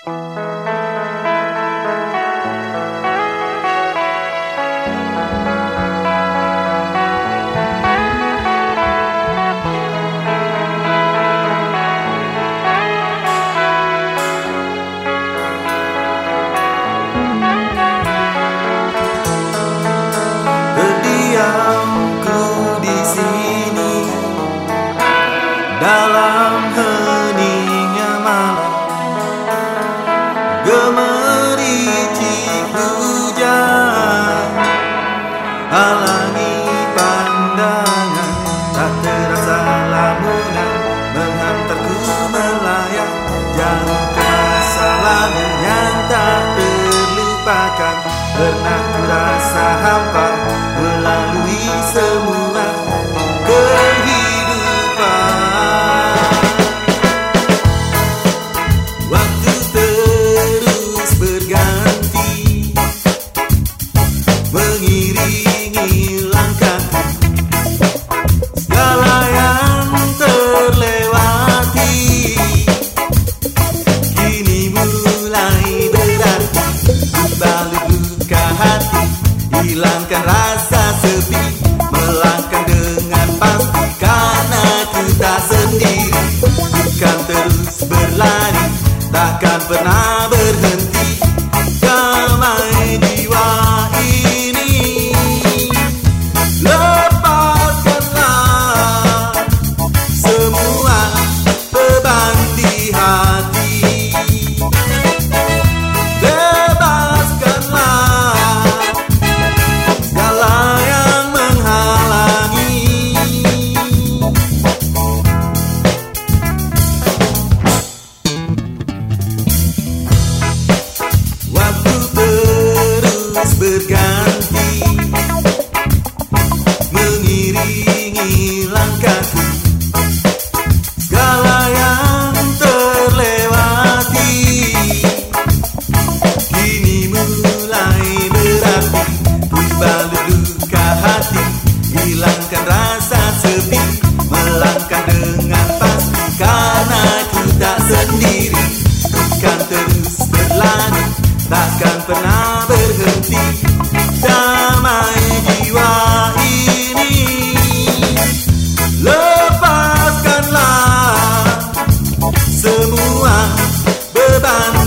Terdiamku di sini dalam heningnya malam, gemericik hujan halangi pandangan, tak terasa lamunan menghantarku melayang jauh ke masa lalu yang tak terlupakan. Pernah ku rasa hampa melalui semua kehidupan. Waktu terus berganti mengiringi langkahku, segala yang terlewati kini mulai berarti. Balut luka hati, hilangkan rasa sepi, melangkah dengan pasti karena ku tak sendiri. Bukan terus berlari, takkan pernah berhenti. Damai jiwa ini, lepaskanlah semua beban di hati. Berganti mengiringi langkahku, segala yang terlewati kini mulai berarti. Ku balut luka hati, hilangkan rasa sepi, melangkah dengan pasti karena ku tak sendiri. Bukan terus berlari, takkan pernah berhenti. Damai jiwa ini, lepaskanlah semua beban